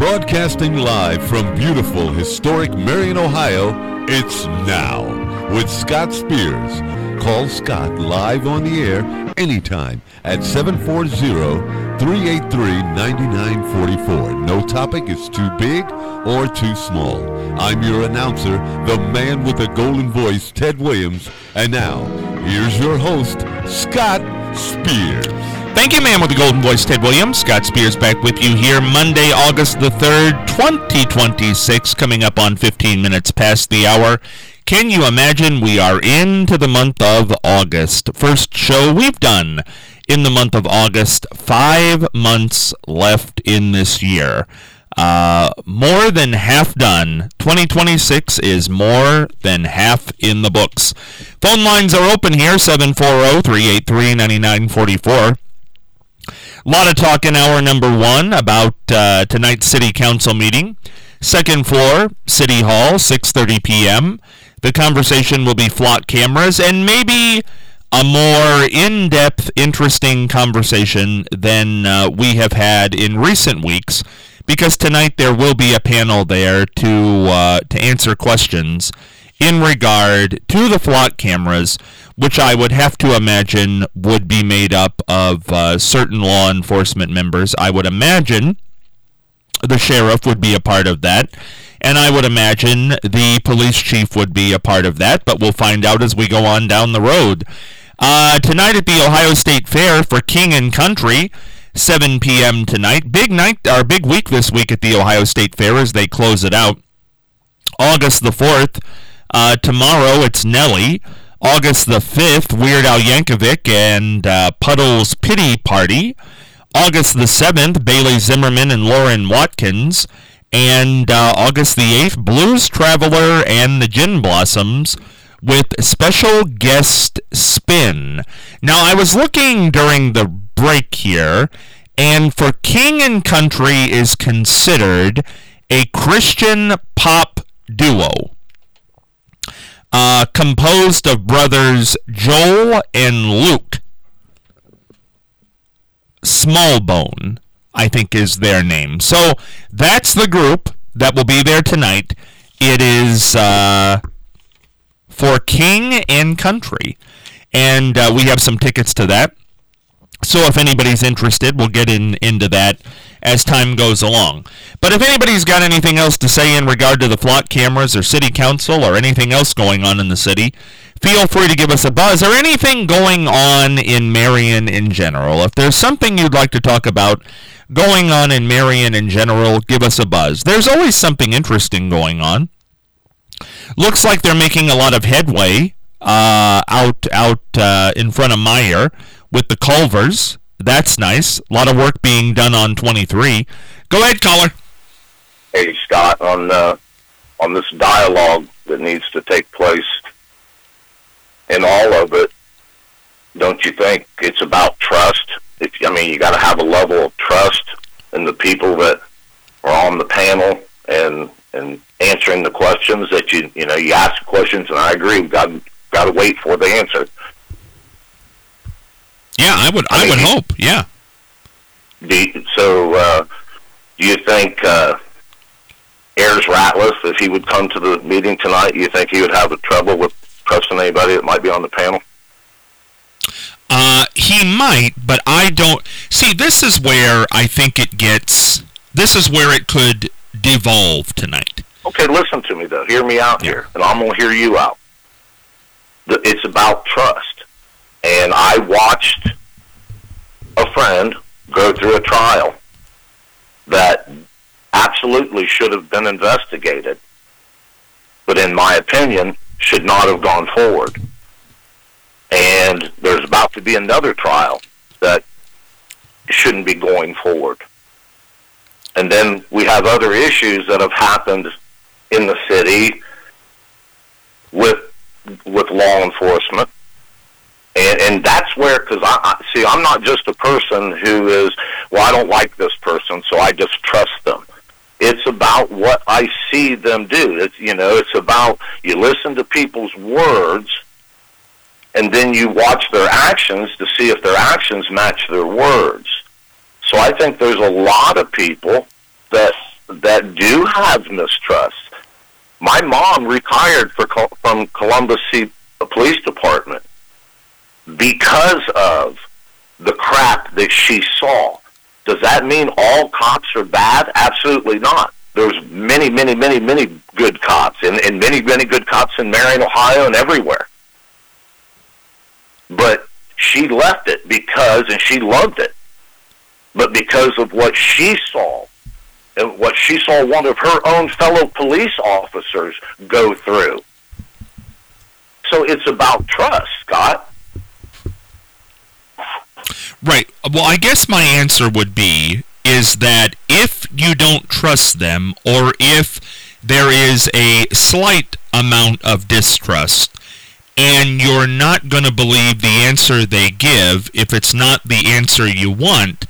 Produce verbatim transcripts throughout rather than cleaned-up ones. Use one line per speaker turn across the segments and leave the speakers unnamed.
Broadcasting live from beautiful, historic Marion, Ohio, it's Now with Scott Spears. Call Scott live on the air anytime at seven four zero, three eight three, nine nine four four. No topic is too big or too small. I'm your announcer, the man with the golden voice, Ted Williams. And now, here's your host, Scott Spears.
Thank you, man with the golden voice, Ted Williams. Scott Spears back with you here Monday, August the third, twenty twenty-six, coming up on fifteen minutes past the hour. Can you imagine we are into the month of August? First show we've done in the month of August. Five months left in this year. Uh, more than half done. twenty twenty-six is more than half in the books. Phone lines are open here, seven four zero, three eight three, nine nine four four. A lot of talk in hour number one about uh, tonight's City Council meeting. Second floor, City Hall, six thirty p.m. The conversation will be flock cameras and maybe a more in-depth, interesting conversation than uh, we have had in recent weeks, because tonight there will be a panel there to uh, to answer questions in regard to the flock cameras, which I would have to imagine would be made up of uh, certain law enforcement members. I would imagine the sheriff would be a part of that, and I would imagine the police chief would be a part of that, but we'll find out as we go on down the road. Uh, tonight at the Ohio State Fair for King and Country, seven p.m. tonight. Big night, or big week this week at the Ohio State Fair as they close it out. August the fourth, uh, tomorrow it's Nelly. August the fifth, Weird Al Yankovic and uh, Puddle's Pity Party. August the seventh, Bailey Zimmerman and Lauren Watkins. And uh, August the eighth, Blues Traveler and the Gin Blossoms with special guest Spin. Now, I was looking during the break here, and for King and Country is considered a Christian pop duo. Uh, composed of brothers Joel and Luke. Smallbone, I think, is their name. So that's the group that will be there tonight. It is uh, for King and Country. And uh, we have some tickets to that. So if anybody's interested, we'll get in into that as time goes along. But if anybody's got anything else to say in regard to the flock cameras or city council or anything else going on in the city, feel free to give us a buzz, or anything going on in Marion in general. If there's something you'd like to talk about going on in Marion in general, give us a buzz. There's always something interesting going on. Looks like they're making a lot of headway uh, out out uh, in front of Meyer with the Culvers. That's nice. A lot of work being done on twenty-three. Go ahead, caller.
Hey, Scott, on uh, on this dialogue that needs to take place in all of it, don't you think it's about trust? If, I mean, you got to have a level of trust in the people that are on the panel and and answering the questions that you you know you ask questions, and I agree, we've got got to wait for the answer.
Yeah, I would. I, I mean, would hope. Yeah.
Do you, so, uh, do you think uh, Ayers Ratliff, if he would come to the meeting tonight, you think he would have a trouble with trusting anybody that might be on the panel?
Uh, he might, but I don't. See, this is where I think it gets. This is where it could devolve tonight.
Okay, listen to me though. Hear me out yeah. here, and I'm gonna hear you out. The, it's about trust. And I watched a friend go through a trial that absolutely should have been investigated, but in my opinion, should not have gone forward. And there's about to be another trial that shouldn't be going forward. And then we have other issues that have happened in the city with with law enforcement. And, and that's where, because I, I see, I'm not just a person who is, well, I don't like this person, so I just trust them. It's about what I see them do. It's, you know, it's about, you listen to people's words, and then you watch their actions to see if their actions match their words. So I think there's a lot of people that that do have mistrust. My mom retired for, from Columbus Police Department because of the crap that she saw. Does that mean all cops are bad? Absolutely not. There's many, many, many, many good cops, and, and many, many good cops in Marion, Ohio, and everywhere. But she left it because, and she loved it, but because of what she saw, and what she saw one of her own fellow police officers go through. So it's about trust, Scott.
Right. Well, I guess my answer would be is that if you don't trust them, or if there is a slight amount of distrust, and you're not going to believe the answer they give if it's not the answer you want,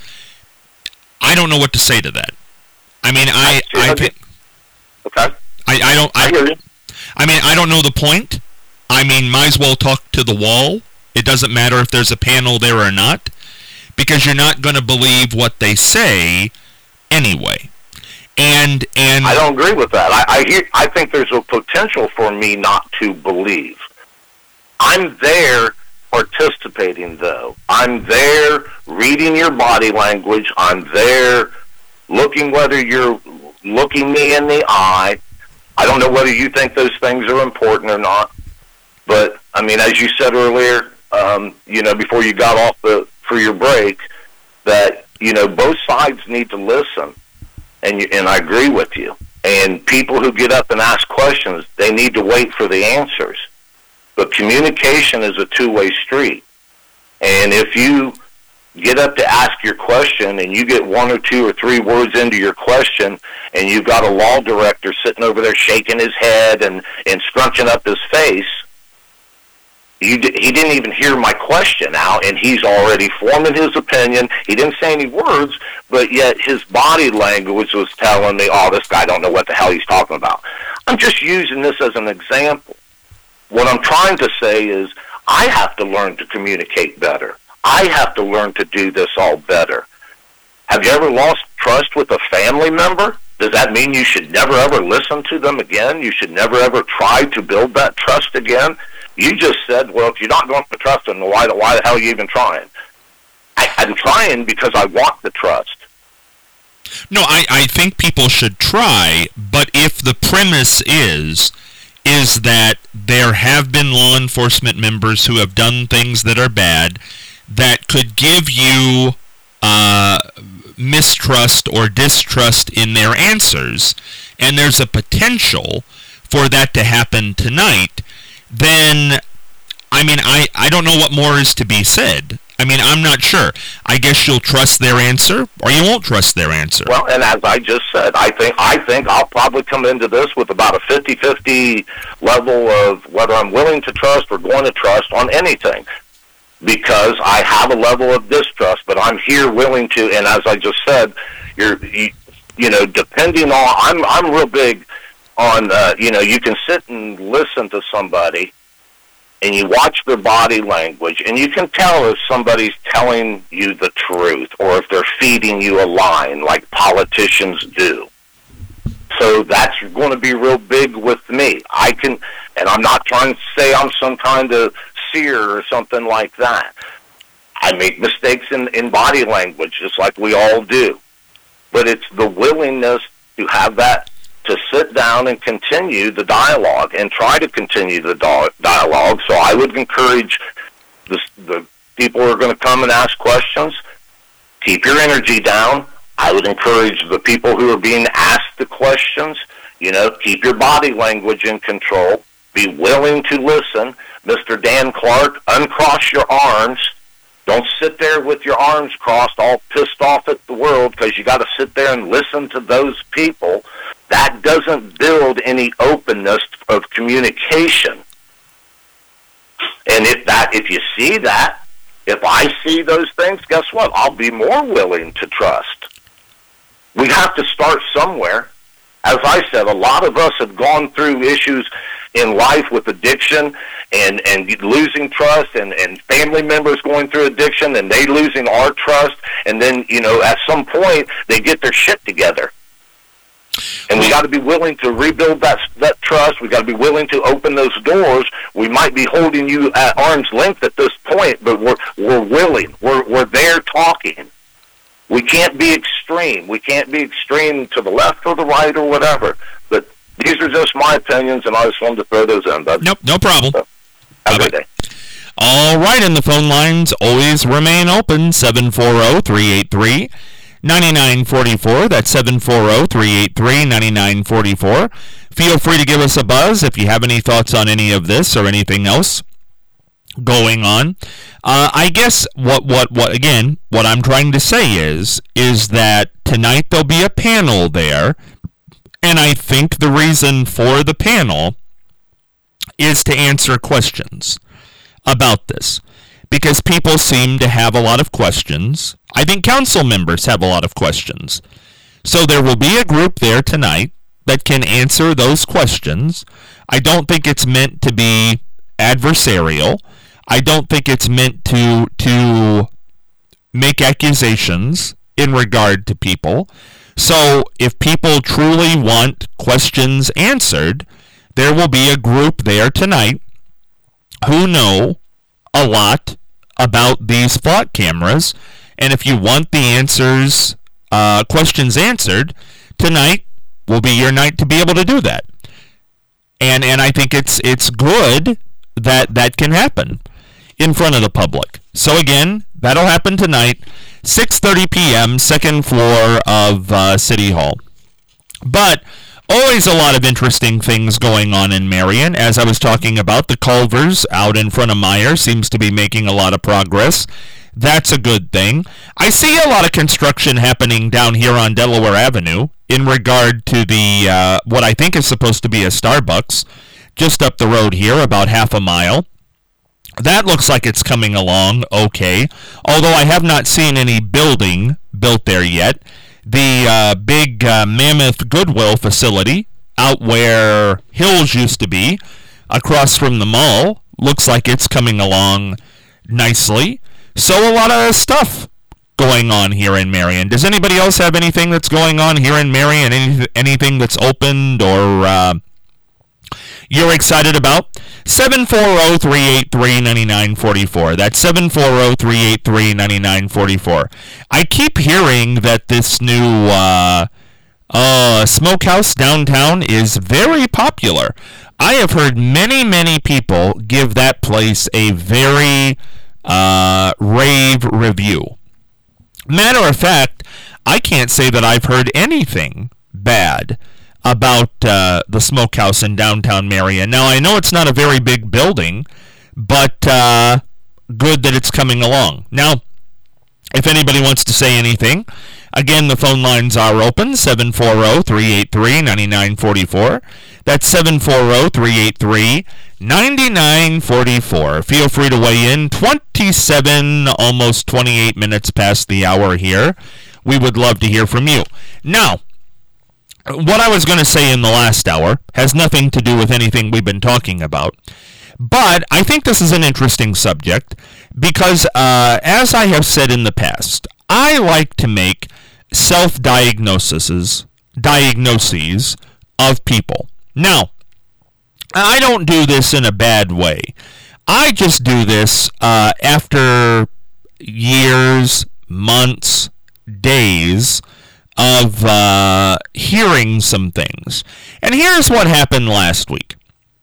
I don't know what to say to that. I mean, I I think
okay.
I, I don't I, I I mean I don't know the point. I mean, might as well talk to the wall. It doesn't matter if there's a panel there or not, because you're not going to believe what they say anyway. And and
I don't agree with that. I I, hear, I think there's a potential for me not to believe. I'm there participating, though. I'm there reading your body language. I'm there looking whether you're looking me in the eye. I don't know whether you think those things are important or not. But, I mean, as you said earlier, um, you know, before you got off the for your break, that, you know, both sides need to listen. And you, and I agree with you. And people who get up and ask questions, they need to wait for the answers. But communication is a two-way street. And if you get up to ask your question and you get one or two or three words into your question and you've got a law director sitting over there shaking his head and, and scrunching up his face, you d- he didn't even hear my question out, and he's already forming his opinion. He didn't say any words, but yet his body language was telling me, oh, this guy don't know what the hell he's talking about. I'm just using this as an example. What I'm trying to say is I have to learn to communicate better. I have to learn to do this all better. Have you ever lost trust with a family member? Does that mean you should never, ever listen to them again? You should never, ever try to build that trust again? You just said, well, if you're not going to trust them, why, why the hell are you even trying? I, I'm trying because I want the trust.
No, I, I think people should try, but if the premise is... is that there have been law enforcement members who have done things that are bad that could give you uh, mistrust or distrust in their answers, and there's a potential for that to happen tonight, then, I mean, I, I don't know what more is to be said. I mean, I'm not sure. I guess you'll trust their answer, or you won't trust their answer.
Well, and as I just said, I think I think I'll probably come into this with about a fifty-fifty level of whether I'm willing to trust or going to trust on anything, because I have a level of distrust, but I'm here willing to, and as I just said, you're, you, you know, depending on, I'm I'm real big on, uh, you know, you can sit and listen to somebody, and you watch their body language, and you can tell if somebody's telling you the truth or if they're feeding you a line like politicians do. So that's going to be real big with me. I can, and I'm not trying to say I'm some kind of seer or something like that. I make mistakes in, in body language just like we all do. But it's the willingness to have that, to sit down and continue the dialogue and try to continue the dialogue. So I would encourage the, the people who are going to come and ask questions, keep your energy down. I would encourage the people who are being asked the questions, you know, keep your body language in control. Be willing to listen. Mister Dan Clark, uncross your arms. Don't sit there with your arms crossed all pissed off at the world, because you got to sit there and listen to those people. That doesn't build any openness of communication. And if that, if you see that, if I see those things, guess what? I'll be more willing to trust. We have to start somewhere. As I said, a lot of us have gone through issues in life with addiction and, and losing trust, and, and family members going through addiction and they losing our trust. And then, you know, at some point, they get their shit together. And we got to be willing to rebuild that that trust. We got to be willing to open those doors. We might be holding you at arm's length at this point, but we're we're willing. We're we're there talking. We can't be extreme. We can't be extreme to the left or the right or whatever. But these are just my opinions, and I just wanted to throw those in. But
nope, no problem.
So, have a good day.
All right, and the phone lines always remain open, seven four zero, three eight three, nine nine four four. That's seven four zero, three eight three, nine nine four four. Feel free to give us a buzz if you have any thoughts on any of this or anything else going on. Uh, I guess what, what, what, again, what I'm trying to say is, is that tonight there'll be a panel there, and I think the reason for the panel is to answer questions about this, because people seem to have a lot of questions. I think council members have a lot of questions. So there will be a group there tonight that can answer those questions. I don't think it's meant to be adversarial. I don't think it's meant to to make accusations in regard to people. So if people truly want questions answered, there will be a group there tonight who know a lot about these flock cameras. And if you want the answers, uh, questions answered, tonight will be your night to be able to do that. And and I think it's it's good that that can happen in front of the public. So again, that'll happen tonight, six thirty p.m., second floor of uh, City Hall. But always a lot of interesting things going on in Marion. As I was talking about, the Culvers out in front of Meyer seems to be making a lot of progress. That's a good thing. I see a lot of construction happening down here on Delaware Avenue in regard to the uh, what I think is supposed to be a Starbucks just up the road here, about half a mile. That looks like it's coming along okay, although I have not seen any building built there yet. The uh, big uh, Mammoth Goodwill facility out where Hills used to be, across from the mall, looks like it's coming along nicely. So a lot of stuff going on here in Marion. Does anybody else have anything that's going on here in Marion? Any, anything that's opened or uh, you're excited about? seven four zero, three eight three, nine nine four four. That's seven four zero, three eight three, nine nine four four. I keep hearing that this new uh, uh, smokehouse downtown is very popular. I have heard many, many people give that place a very uh, rave review. Matter of fact, I can't say that I've heard anything bad about uh, the smokehouse in downtown Marion. Now, I know it's not a very big building, but uh, good that it's coming along. Now, if anybody wants to say anything, again, the phone lines are open, seven four zero, three eight three, nine nine four four. That's seven four zero, three eight three, nine nine four four. Feel free to weigh in. twenty-seven, almost twenty-eight minutes past the hour here. We would love to hear from you. Now, what I was going to say in the last hour has nothing to do with anything we've been talking about. But I think this is an interesting subject because, uh, as I have said in the past, I like to make self-diagnoses, diagnoses of people. Now, I don't do this in a bad way. I just do this uh, after years, months, days of uh, hearing some things. And here's what happened last week.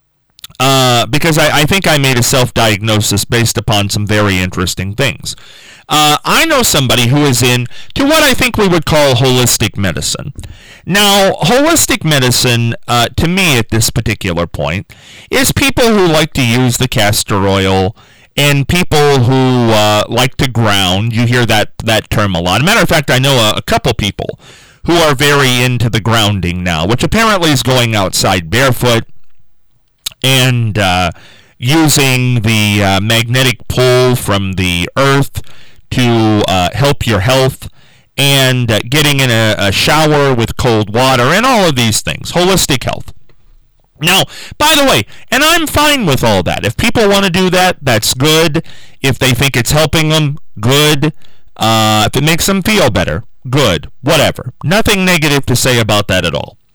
Uh, because I, I think I made a self-diagnosis based upon some very interesting things. Uh, I know somebody who is in to what I think we would call holistic medicine. Now, holistic medicine, uh, to me at this particular point, is people who like to use the castor oil and people who uh, like to ground. You hear that, that term a lot. As a matter of fact, I know a, a couple people who are very into the grounding now, which apparently is going outside barefoot and uh, using the uh, magnetic pull from the earth to uh, help your health, and uh, getting in a, a shower with cold water, and all of these things. Holistic health. Now, by the way, and I'm fine with all that. If people want to do that, that's good. If they think it's helping them, good. Uh, if it makes them feel better, good. Whatever. Nothing negative to say about that at all.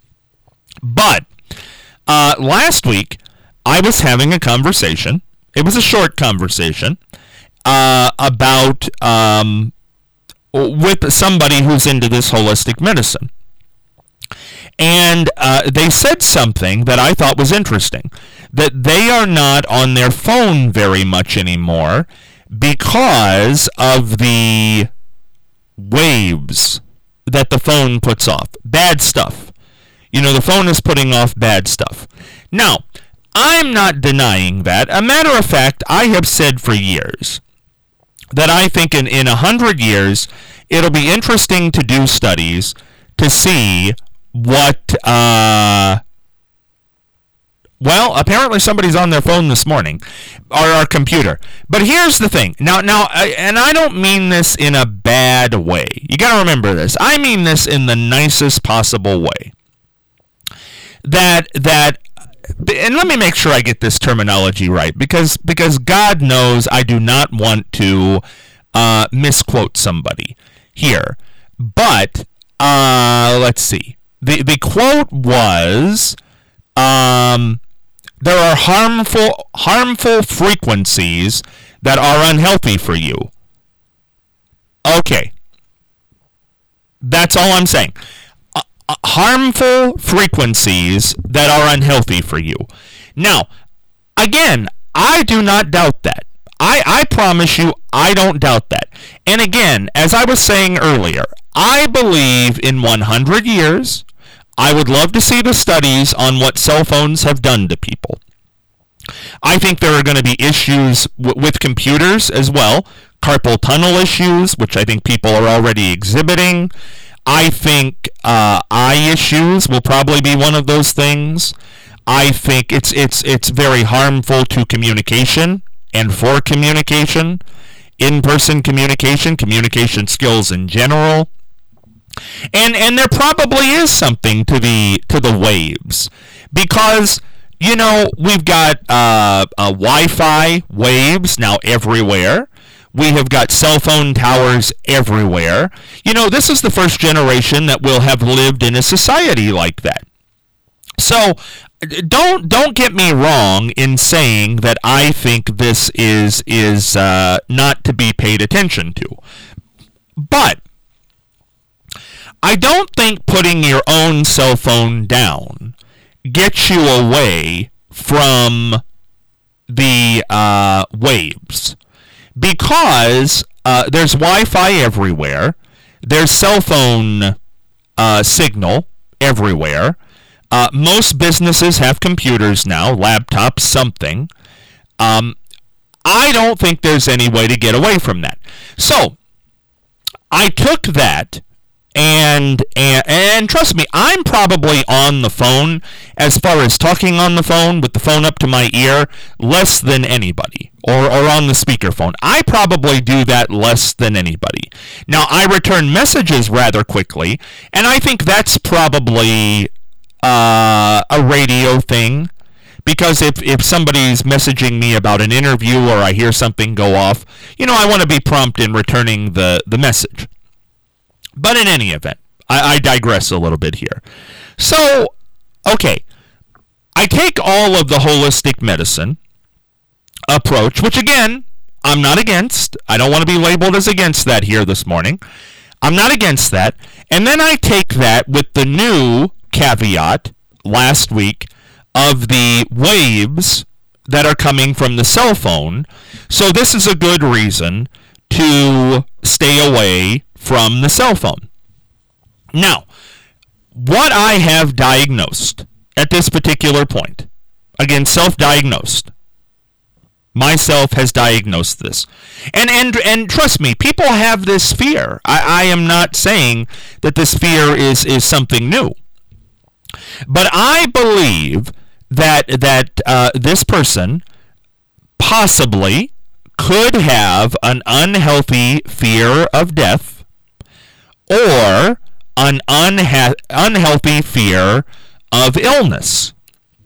But uh, last week, I was having a conversation. It was a short conversation uh, about um, with somebody who's into this holistic medicine. And uh, they said something that I thought was interesting, that they are not on their phone very much anymore because of the waves that the phone puts off. Bad stuff. You know, the phone is putting off bad stuff. Now, I'm not denying that. A matter of fact, I have said for years that I think in, in a hundred years, it'll be interesting to do studies to see what, uh, well, apparently somebody's on their phone this morning, or our computer. But here's the thing. Now, now, I, and I don't mean this in a bad way. You got to remember this. I mean this in the nicest possible way. That, that, and let me make sure I get this terminology right, because, because God knows I do not want to uh, misquote somebody here. But, uh, let's see. The the quote was, um, there are harmful harmful frequencies that are unhealthy for you. Okay. That's all I'm saying. Uh, uh, harmful frequencies that are unhealthy for you. Now, again, I do not doubt that. I, I promise you, I don't doubt that. And again, as I was saying earlier, I believe in one hundred years, I would love to see the studies on what cell phones have done to people. I think there are going to be issues w- with computers as well, carpal tunnel issues, which I think people are already exhibiting. I think uh, eye issues will probably be one of those things. I think it's it's it's very harmful to communication and for communication, in-person communication, communication skills in general. And and there probably is something to the to the waves, because you know we've got uh, uh, Wi-Fi waves now everywhere. We have got cell phone towers everywhere. You know, this is the first generation that will have lived in a society like that. So don't don't get me wrong in saying that I think this is is uh, not to be paid attention to, but I don't think putting your own cell phone down gets you away from the uh, waves, because uh, there's Wi-Fi everywhere, there's cell phone uh, signal everywhere. Uh, most businesses have computers now, laptops, something. Um, I don't think there's any way to get away from that. So I took that. And, and and trust me, I'm probably on the phone, as far as talking on the phone with the phone up to my ear, less than anybody, or, or on the speakerphone. I probably do that less than anybody. Now, I return messages rather quickly, and I think that's probably uh, a radio thing, because if, if somebody's messaging me about an interview or I hear something go off, you know, I want to be prompt in returning the, the message. But in any event, I, I digress a little bit here. So, okay, I take all of the holistic medicine approach, which again, I'm not against. I don't want to be labeled as against that here this morning. I'm not against that. And then I take that with the new caveat last week of the waves that are coming from the cell phone. So this is a good reason to stay away from the cell phone. Now, what I have diagnosed at this particular point, again, self-diagnosed, myself has diagnosed this. And and and trust me, people have this fear. I, I am not saying that this fear is, is something new. But I believe that, that uh, this person possibly could have an unhealthy fear of death, or an unha- unhealthy fear of illness.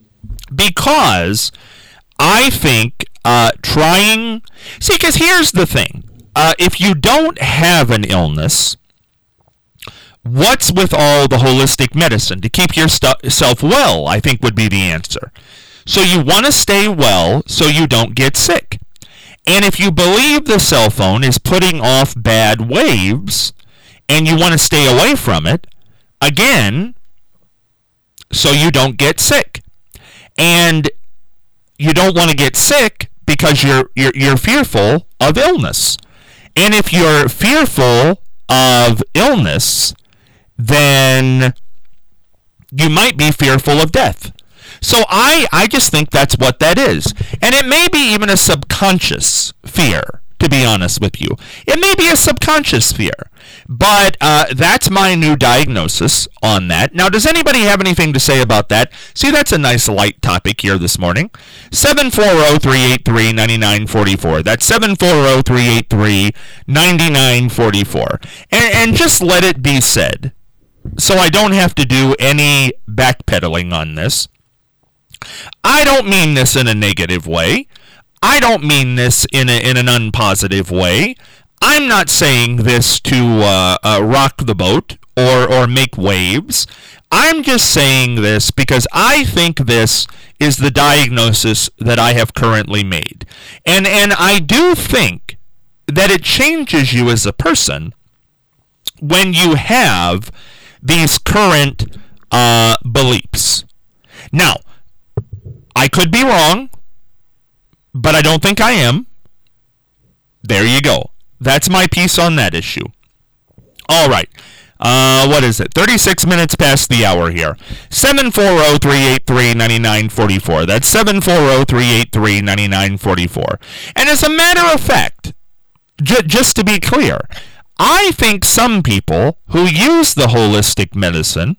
Because I think uh, trying... See, because here's the thing. Uh, if you don't have an illness, What's with all the holistic medicine? To keep yourself well, I think would be the answer. So you want to stay well so you don't get sick. And if you believe the cell phone is putting off bad waves and you want to stay away from it, again, so you don't get sick. And you don't want to get sick because you're, you're you're fearful of illness. And if you're fearful of illness, then you might be fearful of death. So I, I just think that's what that is. And it may be even a subconscious fear, to be honest with you. It may be a subconscious fear. But uh, that's my new diagnosis on that. Now, does anybody have anything to say about that? See, that's a nice light topic here this morning. seven four zero, three eight three, nine nine four four. That's seven four zero, three eight three, nine nine four four. And, and just let it be said, so I don't have to do any backpedaling on this. I don't mean this in a negative way. I don't mean this in a, in an unpositive way. I'm not saying this to uh, uh, rock the boat or, or make waves. I'm just saying this because I think this is the diagnosis that I have currently made. And, and I do think that it changes you as a person when you have these current uh, beliefs. Now, I could be wrong, but I don't think I am. There you go. That's my piece on that issue. All right. Uh, what is it? thirty-six minutes past the hour here. seven four zero, three eight three, nine nine four four. That's seven four zero, three eight three, nine nine four four. And as a matter of fact, j- just to be clear, I think some people who use the holistic medicine,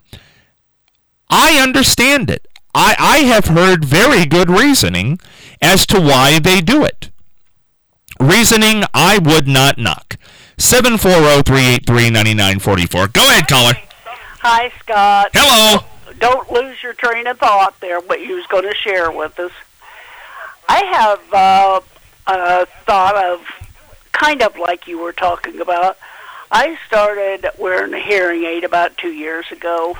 I understand it. I, I have heard very good reasoning as to why they do it. Reasoning I would not knock. seven four zero, three eight three, nine nine four four. Go ahead, caller.
Hi, Scott.
Hello.
Don't lose your train of thought there, what you was going to share with us. I have uh, a thought of kind of like you were talking about. I started wearing a hearing aid about two years ago.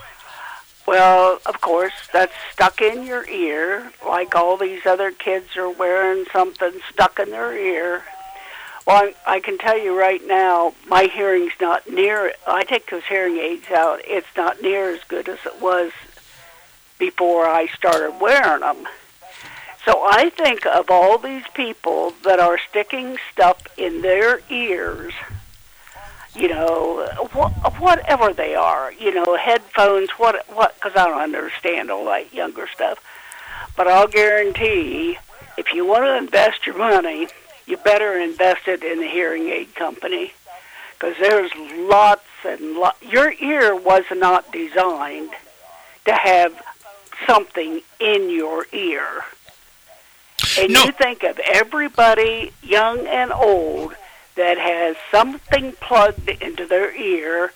Well, of course, that's stuck in your ear, like all these other kids are wearing something stuck in their ear. Well, I can tell you right now, my hearing's not near, I take those hearing aids out, it's not near as good as it was before I started wearing them. So I think of all these people that are sticking stuff in their ears, you know, wh- whatever they are, you know, headphones, what, what, because I don't understand all that younger stuff. But I'll guarantee, if you want to invest your money, you better invest it in a hearing aid company, because there's lots and lots. Your ear was not designed to have something in your ear. And
no.
You think of everybody, young and old, that has something plugged into their ear,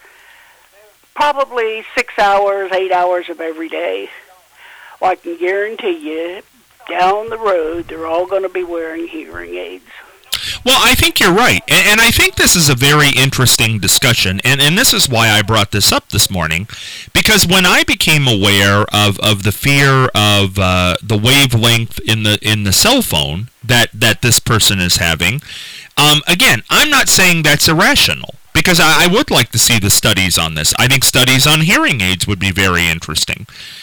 probably six hours, eight hours of every day. Well, I can guarantee you, down the road, they're all going to be wearing hearing aids.
Well, I think you're right, and, and I think this is a very interesting discussion, and, and this is why I brought this up this morning, because when I became aware of, of the fear of uh, the wavelength in the in the cell phone that, that this person is having, um, again, I'm not saying that's irrational, because I, I would like to see the studies on this. I think studies on hearing aids would be very interesting.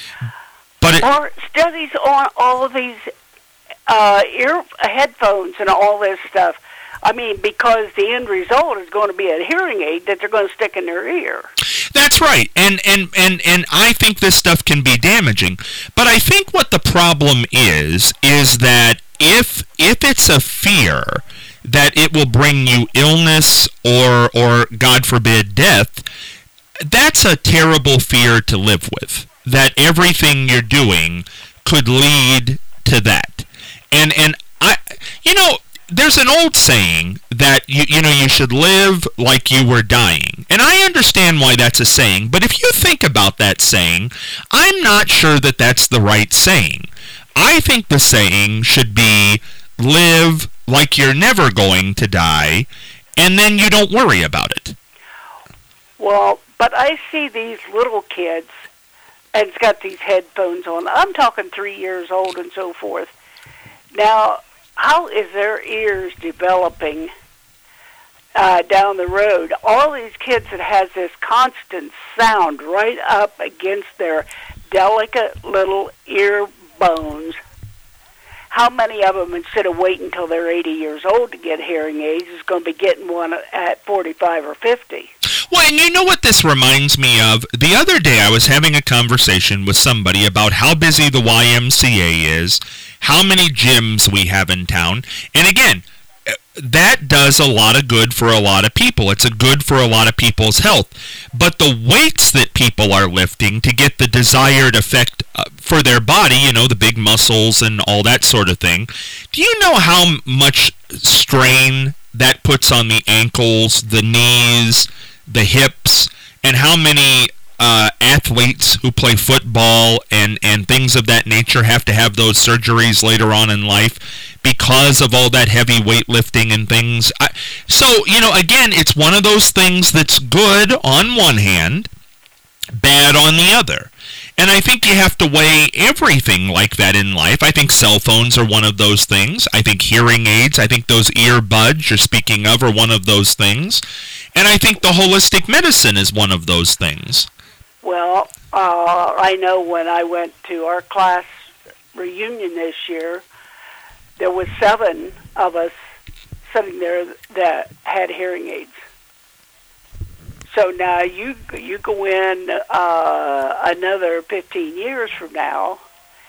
But it,
or studies on all of these uh, ear headphones and all this stuff. I mean, because the end result is going to be a hearing aid that they're going to stick in their ear.
That's right, and, and, and, and I think this stuff can be damaging. But I think what the problem is, is that if if it's a fear that it will bring you illness or, or God forbid, death, that's a terrible fear to live with, that everything you're doing could lead to that. And, and I, you know, there's an old saying that, you, you know, you should live like you were dying. And I understand why that's a saying, but if you think about that saying, I'm not sure that that's the right saying. I think the saying should be, live like you're never going to die, and then you don't worry about it.
Well, But I see these little kids, and it's got these headphones on. I'm talking three years old and so forth. Now, how is their ears developing uh, down the road? All these kids that has this constant sound right up against their delicate little ear bones. How many of them, instead of waiting until they're eighty years old to get hearing aids, is going to be getting one at forty-five or fifty?
Well, and you know what this reminds me of? The other day I was having a conversation with somebody about how busy the Y M C A is, how many gyms we have in town, and again, that does a lot of good for a lot of people. It's a good for a lot of people's health. But the weights that people are lifting to get the desired effect uh, for their body, you know, the big muscles and all that sort of thing, do you know how much strain that puts on the ankles, the knees, the hips, and how many uh, athletes who play football and, and things of that nature have to have those surgeries later on in life because of all that heavy weightlifting and things? I, so, you know, again, it's one of those things that's good on one hand, bad on the other. And I think you have to weigh everything like that in life. I think cell phones are one of those things. I think hearing aids, I think those earbuds you're speaking of are one of those things. And I think the holistic medicine is one of those things.
Well, uh, I know when I went to our class reunion this year, there was seven of us sitting there that had hearing aids. So now you you go in uh, another fifteen years from now,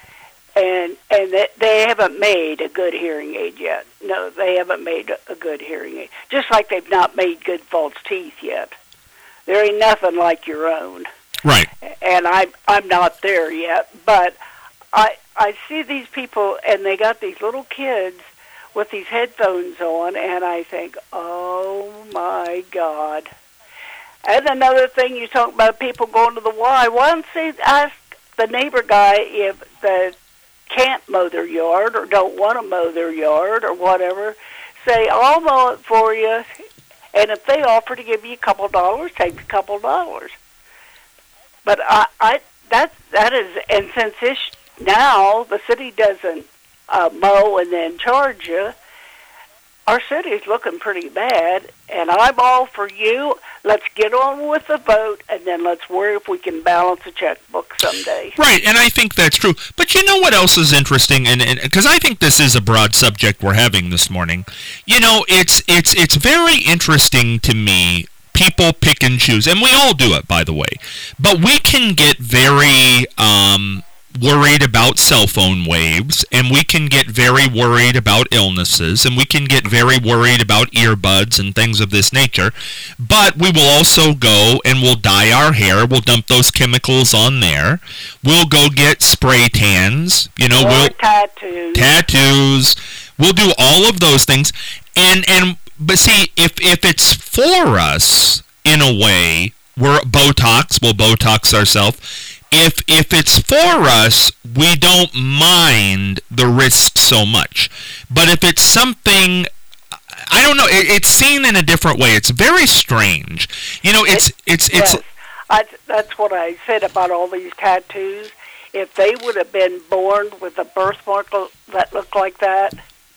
and and they, they haven't made a good hearing aid yet. No, they haven't made a good hearing aid. Just like they've not made good false teeth yet. There ain't nothing like your own.
Right.
And I'm I'm not there yet, but I I see these people, and they got these little kids with these headphones on, and I think, oh my God. And another thing, you talk about people going to the Y. Why don't they ask the neighbor guy if they can't mow their yard or don't want to mow their yard or whatever? Say, I'll mow it for you. And if they offer to give you a couple dollars, take a couple dollars. But I, I that that is, and since this now the city doesn't uh, mow and then charge you, our city's looking pretty bad. And I'm all for you. Let's get on with the vote, and then let's worry if we can balance a checkbook someday.
Right, and I think that's true. But you know what else is interesting? And because I think this is a broad subject we're having this morning. You know, it's it's it's very interesting to me. People pick and choose, and we all do it, by the way. But we can get very um, worried about cell phone waves, and we can get very worried about illnesses, and we can get very worried about earbuds and things of this nature. But we will also go and we'll dye our hair. We'll dump those chemicals on there. We'll go get spray tans. You know,
or
we'll
tattoos.
Tattoos. We'll do all of those things, and and. But see, if if it's for us, in a way, we're Botox, we'll Botox ourselves. If if it's for us, we don't mind the risk so much. But if it's something, I don't know, it, it's seen in a different way. It's very strange. You know, it's it's it's.
Yes. I, that's what I said about all these tattoos. If they would have been born with a birthmark that looked like that,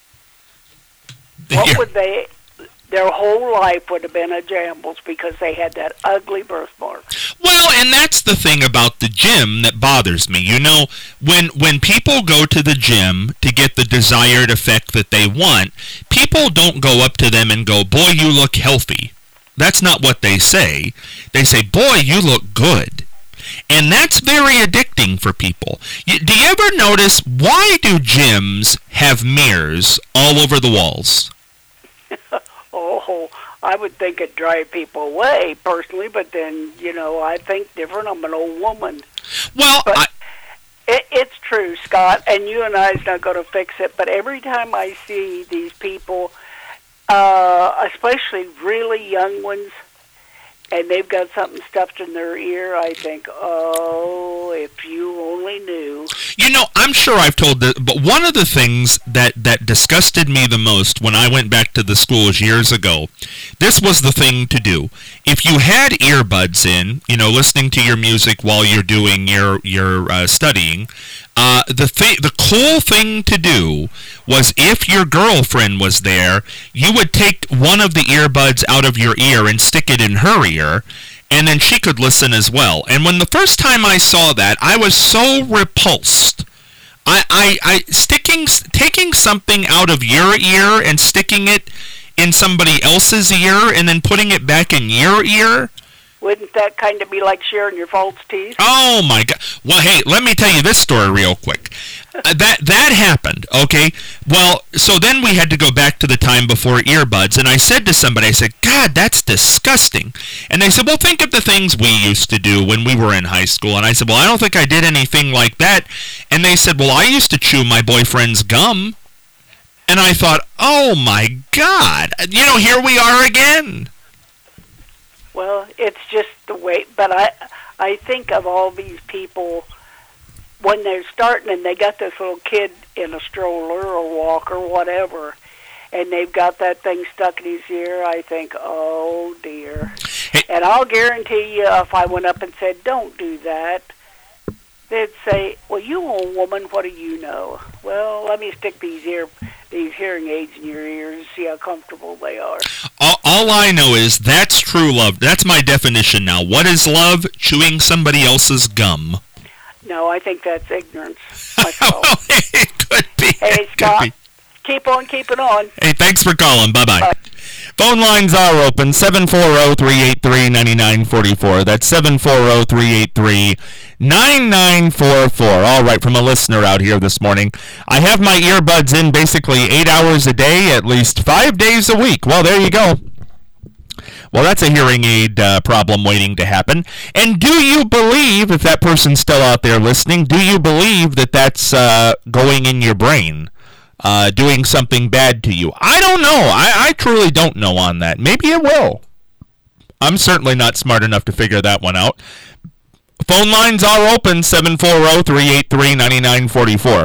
what would they? Their whole life would have been a shambles because they had that ugly birthmark.
Well, and that's the thing about the gym that bothers me. You know, when when people go to the gym to get the desired effect that they want, people don't go up to them and go, "Boy, you look healthy." That's not what they say. They say, "Boy, you look good." And that's very addicting for people. You, do you ever notice, why do gyms have mirrors all over the walls?
Oh, I would think it'd drive people away, personally, but then, you know, I think different. I'm an old woman.
Well,
but
I...
it, it's true, Scott, and you and I's not going to fix it, but every time I see these people, uh, especially really young ones, and they've got something stuffed in their ear, I think, oh, if you only knew.
You know, I'm sure I've told this, but one of the things that, that disgusted me the most when I went back to the schools years ago, this was the thing to do. If you had earbuds in, you know, listening to your music while you're doing your, your uh, studying, uh, the th- the cool thing to do was if your girlfriend was there, you would take one of the earbuds out of your ear and stick it in her ear, and then she could listen as well. And when the first time I saw that, I was so repulsed. I, I, I sticking, taking something out of your ear and sticking it in somebody else's ear and then putting it back in your ear.
Wouldn't that kind of be like sharing your false teeth?
Oh, my God. Well, hey, let me tell you this story real quick. Uh, that that happened, okay? Well, so then we had to go back to the time before earbuds, and I said to somebody, I said, God, that's disgusting. And they said, well, think of the things we used to do when we were in high school. And I said, well, I don't think I did anything like that. And they said, well, I used to chew my boyfriend's gum. And I thought, oh, my God. You know, here we are again.
Well, it's just the way, but I I think of all these people, when they're starting and they got this little kid in a stroller or walker or whatever, and they've got that thing stuck in his ear, I think, oh, dear.
Hey.
And I'll guarantee you if I went up and said, don't do that, they'd say, well, you old woman, what do you know? Well, let me stick these ear, these hearing aids in your ears and see how comfortable they are.
All, all I know is that's true love. That's my definition now. What is love? Chewing somebody else's gum.
No, I think that's ignorance myself.
It could be.
Hey,
It
Scott,
could be.
keep on keeping on.
Hey, thanks for calling. Bye-bye.
Bye.
Phone lines are open, seven four zero, three eight three, nine nine four four. That's seven four zero, three eight three, nine nine four four. All right, from a listener out here this morning. I have my earbuds in basically eight hours a day, at least five days a week. Well, there you go. Well, that's a hearing aid uh, problem waiting to happen. And do you believe, if that person's still out there listening, do you believe that that's uh, going in your brain? Uh, doing something bad to you? I don't know. I, I truly don't know on that. Maybe it will. I'm certainly not smart enough to figure that one out. Phone lines are open, seven four zero, three eight three, nine nine four four.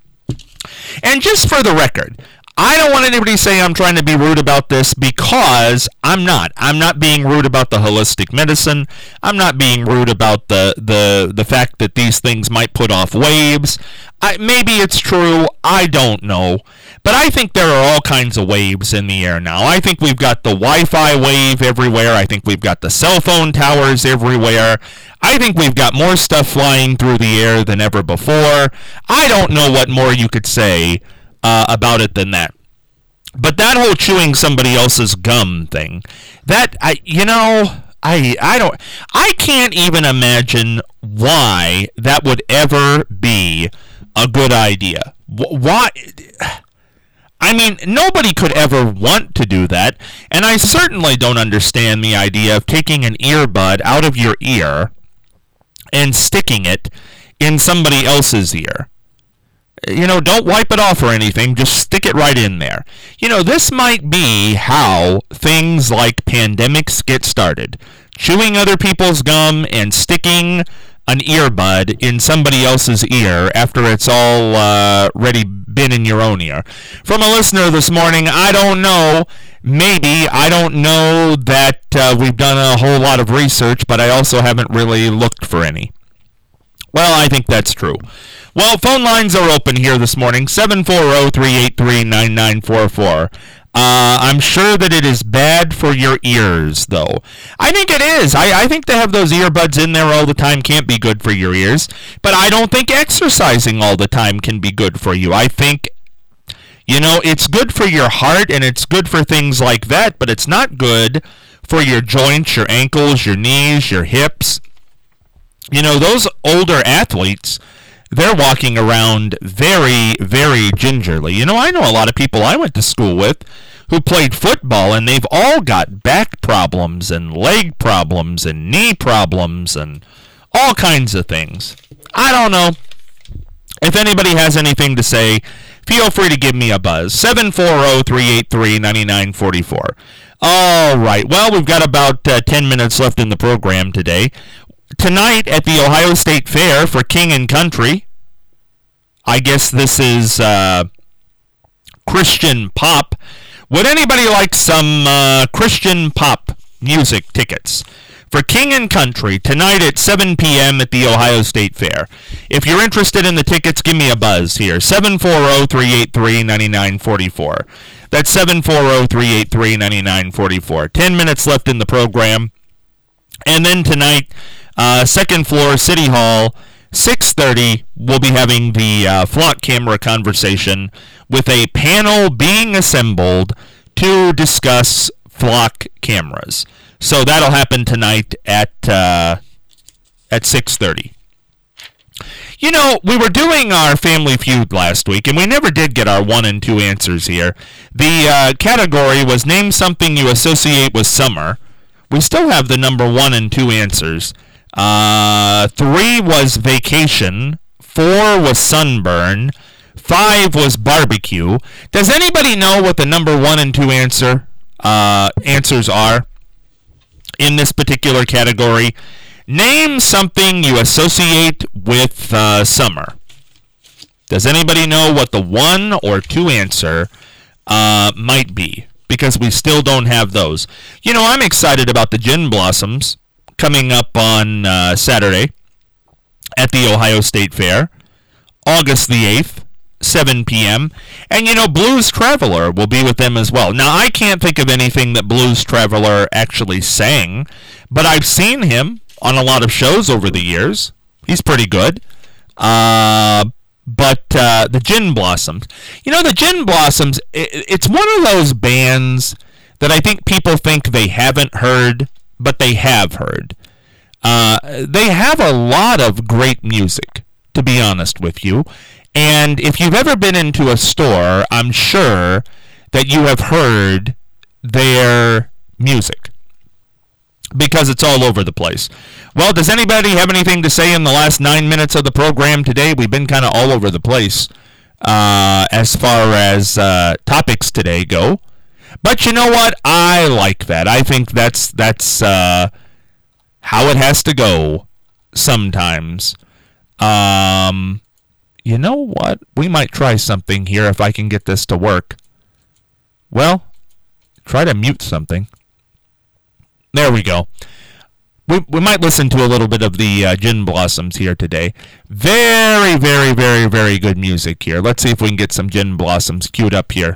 And just for the record, I don't want anybody to say I'm trying to be rude about this, because I'm not. I'm not being rude about the holistic medicine. I'm not being rude about the the, the fact that these things might put off waves. I, maybe it's true. I don't know. But I think there are all kinds of waves in the air now. I think we've got the Wi-Fi wave everywhere. I think we've got the cell phone towers everywhere. I think we've got more stuff flying through the air than ever before. I don't know what more you could say uh, about it than that. But that whole chewing somebody else's gum thing, that, I, you know, I, I don't, I can't even imagine why that would ever be a good idea. Why? I mean, nobody could ever want to do that, and I certainly don't understand the idea of taking an earbud out of your ear and sticking it in somebody else's ear. You know, don't wipe it off or anything, just stick it right in there. You know, this might be how things like pandemics get started. Chewing other people's gum and sticking an earbud in somebody else's ear after it's all uh, already been in your own ear. From a listener this morning, I don't know. Maybe. I don't know that uh, we've done a whole lot of research, but I also haven't really looked for any. Well, I think that's true. Well, phone lines are open here this morning, seven four zero, three eight three, nine nine four four. Uh, I'm sure that it is bad for your ears, though. I think it is. I, I think to have those earbuds in there all the time can't be good for your ears. But I don't think exercising all the time can be good for you. I think, you know, it's good for your heart and it's good for things like that, but it's not good for your joints, your ankles, your knees, your hips. You know, those older athletes, they're walking around very, very gingerly. You know, I know a lot of people I went to school with who played football, and they've all got back problems and leg problems and knee problems and all kinds of things. I don't know. If anybody has anything to say, feel free to give me a buzz. seven four zero, three eight three, nine nine four four. All right. Well, we've got about uh, ten minutes left in the program today. Tonight at the Ohio State Fair for King and Country, I guess this is uh, Christian pop. Would anybody like some uh, Christian pop music tickets? For King and Country, tonight at seven p.m. at the Ohio State Fair. If you're interested in the tickets, give me a buzz here. seven four zero, three eight three, nine nine four four. That's seven four zero, three eight three, nine nine four four. Ten minutes left in the program. And then tonight, uh, second floor, City Hall, six thirty, we'll be having the uh, flock camera conversation with a panel being assembled to discuss flock cameras. So that'll happen tonight at uh, at six thirty. You know, we were doing our Family Feud last week, and we never did get our one and two answers here. The uh, category was name something you associate with summer. We still have the number one and two answers. Uh, three was vacation. Four was sunburn. Five was barbecue. Does anybody know what the number one and two answer uh, answers are in this particular category? Name something you associate with uh, summer. Does anybody know what the one or two answer uh, might be? Because we still don't have those. You know, I'm excited about the Gin Blossoms coming up on uh, Saturday at the Ohio State Fair, August the eighth, seven p.m. And, you know, Blues Traveler will be with them as well. Now, I can't think of anything that Blues Traveler actually sang, but I've seen him on a lot of shows over the years. He's pretty good. Uh, but uh, the Gin Blossoms. You know, the Gin Blossoms, it, it's one of those bands that I think people think they haven't heard, but they have heard. Uh, they have a lot of great music, to be honest with you. And if you've ever been into a store, I'm sure that you have heard their music, because it's all over the place. Well, does anybody have anything to say in the last nine minutes of the program today? We've been kind of all over the place uh, as far as uh, topics today go. But you know what? I like that. I think that's that's uh, how it has to go sometimes. Um, you know what? We might try something here if I can get this to work. Well, try to mute something. There we go. We we might listen to a little bit of the uh, Gin Blossoms here today. Very, very, very, very good music here. Let's see if we can get some Gin Blossoms queued up here.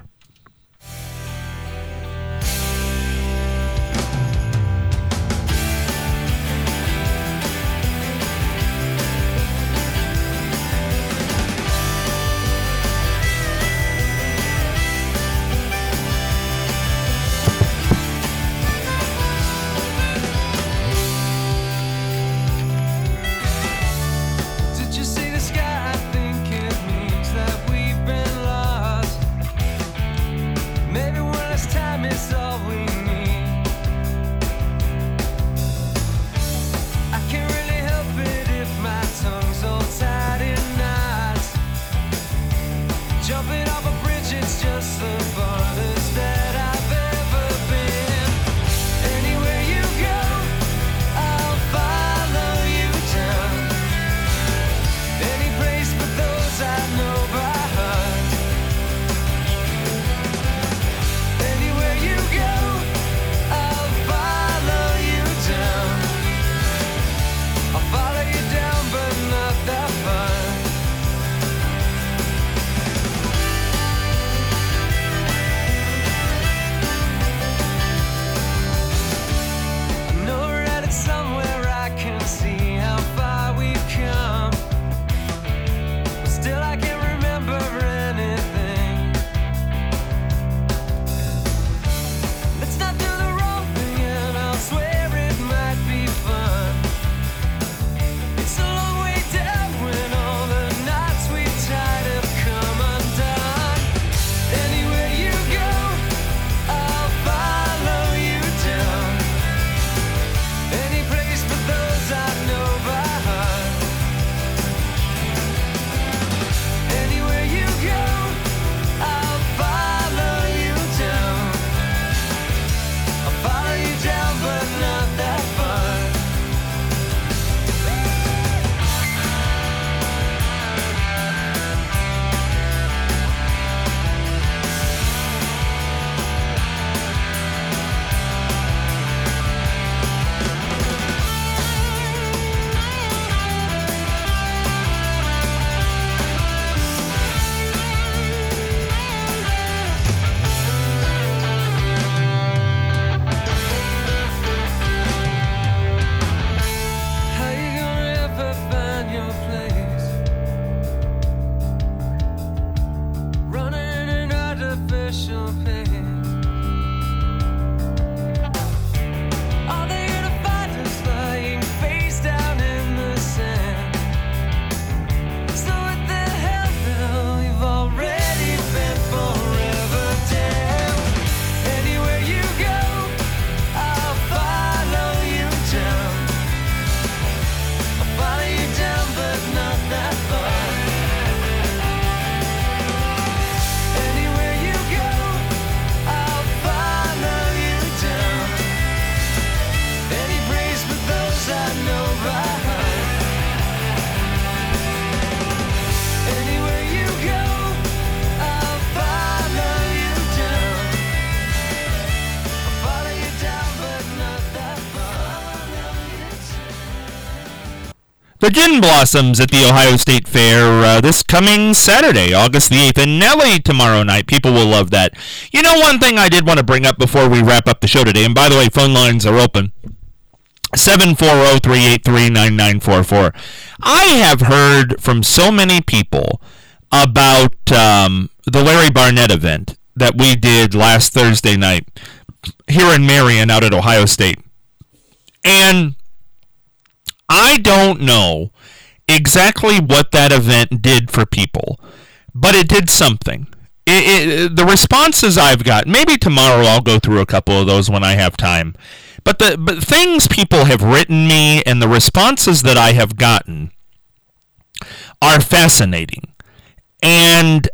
The Gin Blossoms at the Ohio State Fair uh, this coming Saturday, August the eighth, and Nelly tomorrow night. People will love that. You know, one thing I did want to bring up before we wrap up the show today, and by the way, phone lines are open, seven four zero, three eight three, nine nine four four. I have heard from so many people about um, the Larry Barnett event that we did last Thursday night here in Marion out at Ohio State. And I don't know exactly what that event did for people, but it did something. It, it, the responses I've got, maybe tomorrow I'll go through a couple of those when I have time, but the but things people have written me and the responses that I have gotten are fascinating. And,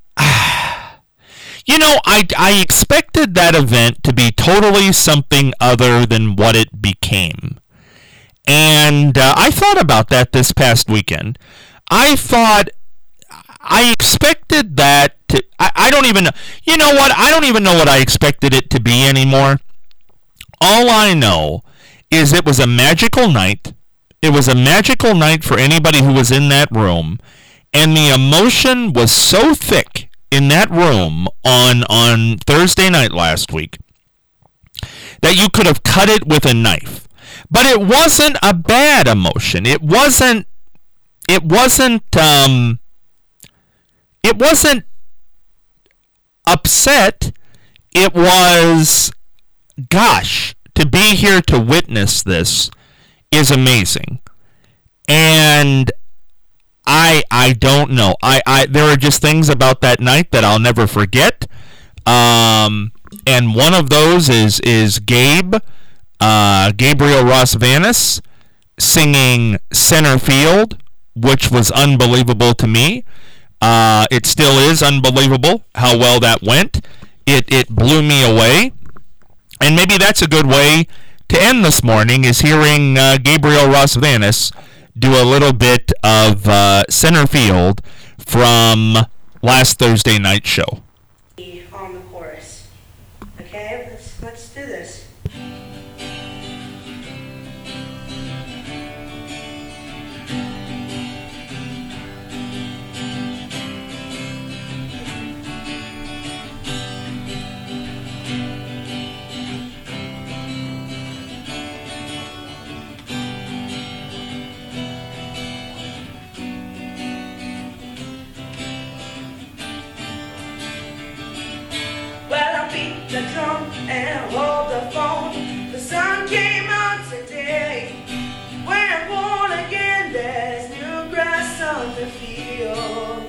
you know, I, I expected that event to be totally something other than what it became. And uh, I thought about that this past weekend. I thought, I expected that to, I, I don't even know, you know what, I don't even know what I expected it to be anymore. All I know is it was a magical night. It was a magical night for anybody who was in that room. And the emotion was so thick in that room on, on Thursday night last week that you could have cut it with a knife. But it wasn't a bad emotion. It wasn't, it wasn't, um, it wasn't upset. It was, gosh, to be here to witness this is amazing. And I, I don't know. I, I, there are just things about that night that I'll never forget. Um, and one of those is, is Gabe, Uh, Gabriel Ross Vanis singing Center Field, which was unbelievable to me. Uh, it still is unbelievable how well that went. It it blew me away. And maybe that's a good way to end this morning, is hearing uh, Gabriel Ross Vanis do a little bit of uh, Center Field from last Thursday night show.
On the chorus. Okay, let's let's do this. The drum and hold the phone. The sun came out today. We're born again. There's new grass on the field.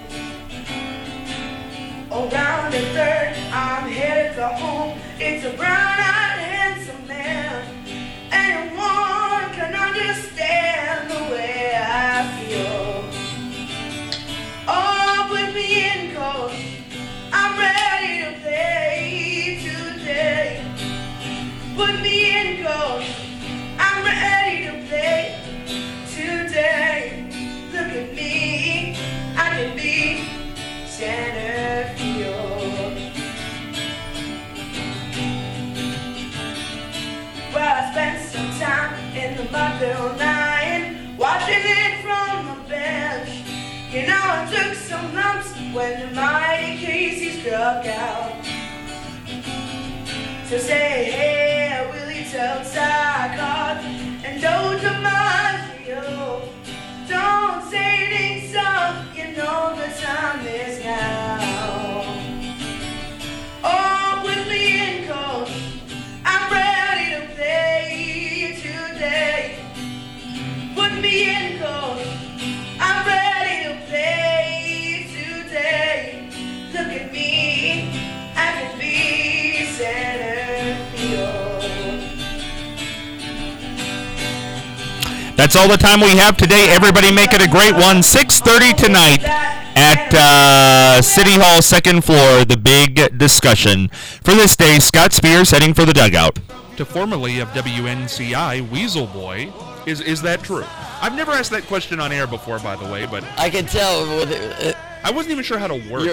Around the third, I'm headed for home. It's a brown-eyed, handsome man, and one can understand the way I feel. Oh, put me in, coach. I'm ready to play today. Put me in, coach. I'm ready to play today. Look at me, I can be center field. Well, I spent some time in the Mudville nine, watching it from the bench. You know, I took some lumps when the mighty Casey struck out. So say, hey, Willie Tubbs, I caught, and Joe DiMaggio. Don't say it ain't so, you know the time is now. Oh, put me in, coach. I'm ready to play today. Put me in, coach. I'm ready to play today. Look at me, I can be center field.
That's all the time we have today. Everybody make it a great one. six thirty tonight at uh, City Hall, second floor, the big discussion. For this day, Scott Spears heading for the dugout. To formerly of W N C I, Weasel Boy, is is that true? I've never asked that question on air before, by the way, but
I can tell with it, uh,
I wasn't even sure how to word
your,